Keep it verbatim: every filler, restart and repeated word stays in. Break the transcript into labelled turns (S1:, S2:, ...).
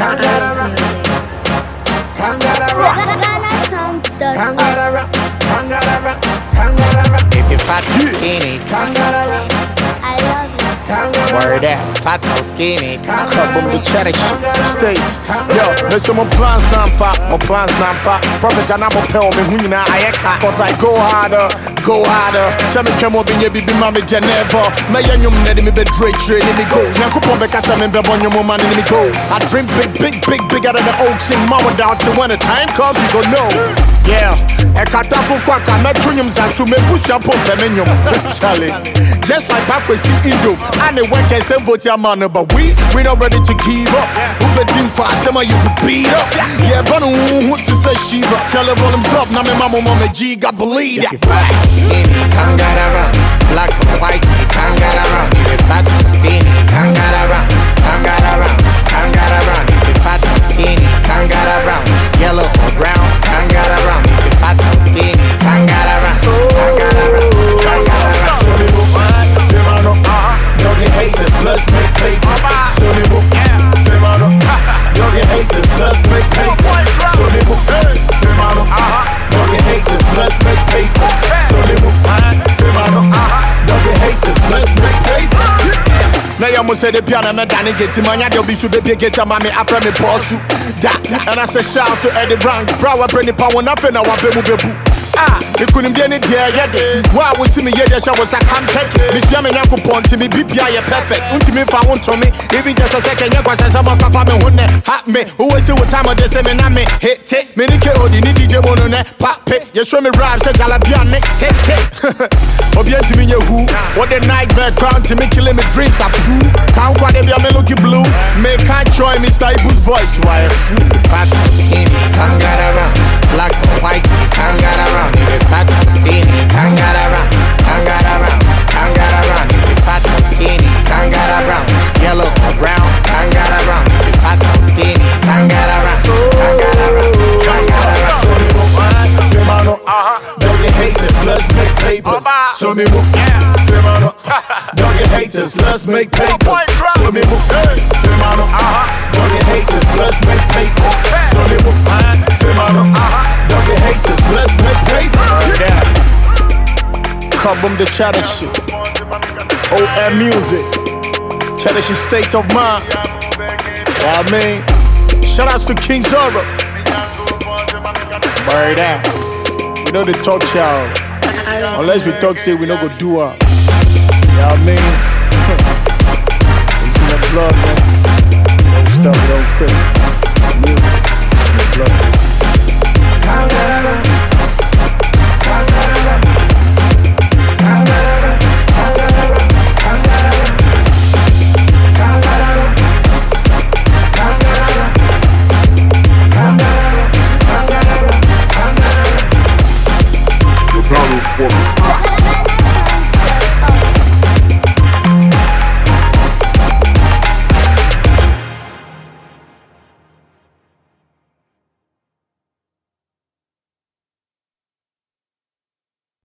S1: Kangara music. Kangara Ghana songs dot
S2: Kangara Kangara Kangara. If you fat and skinny, Kangara.
S1: I love you.
S2: Word up, fat and skinny.
S3: Kabum the cherish state. Yo, listen, my plans not fat, my plans not fat. Prophet and I'm a pill, me who na I cause I go harder, go harder. Tell me come up in your baby mommy Geneva. My young lady me be Drake trade in me goals. Yanko Pombe Casa me be bonyo mo man in me goals. I dream big, big, big, bigger than the old team. Mama down to when the time comes, we go know. Yeah, I can't from Quaka, met Tunyum Zansu, me push up on Feminium. Charlie, just like back we see Indo. And the work can send vote your man, but we, we not ready to give up. Who the team pass, some of you beat up. Yeah, but who to say she's up? Tell her volumes up, now my mama, mama G, God believe
S2: it. If you fat and skinny, Kangara. Black and white, Kangara. If you fat and skinny, Kangara. Kangara, Kangara. If you fat and skinny, Kangara. Yellow or brown, Kangara. If you fat and skinny, Kangara. Kangara, Kangara.
S3: Don't get haters, let's make paper. So they move, Femano. Don't get haters, let's make paper. So they move, Femano. Don't get haters, let's make paper. So they move, Femano. Don't get haters, let's make paper. Now you must say the piano, me Danny get him, and you'll be so the big get a mommy after me boss you. That, and I say shouts to Eddie Brown, bro, I bring the power up and I want to move. Ah, you couldn't be any day, yeah. Why would see me, yeah, I was a come take it. Miss Yaman Yanko Pont to me, B P I, perfect. Unto me, found to me, even just a second, you was some of my one hot me. Who was it what time of the same and me hit take many K O D D J on that pop pick. You show me rhymes, said I'll be on neck, take take. Obient to me, you who, what the nightmare crown to me, killing me dreams, I poo. Can't quite be a melody blue. Make I try Mister Ibu's voice, why?
S2: Fat and skinny, Kangara. Black and white, Kangara. If you fat and skinny, Kangara. Kangara, Kangara. If you fat and skinny, Kangara. Yellow or brown, Kangara. If you fat and skinny, Kangara. Kangara, Kangara.
S3: So me move, Femano. Don't get haters, let's make papers. So me move, Femano. Don't get haters, let's make papers. So me move, Femano. Don't get haters, let's make papers. So me move, Femano. Don't get haters, let's make papers. Yeah. Kabum the chatter shit. O M music. Chatter shit state of mind. Yeah, I mean. Shout outs to King Zoro. Word out. We know the talk y'all. Unless we talk say we no go do her. Yeah, I mean. It's in the blood, man. Don't stop, don't quit.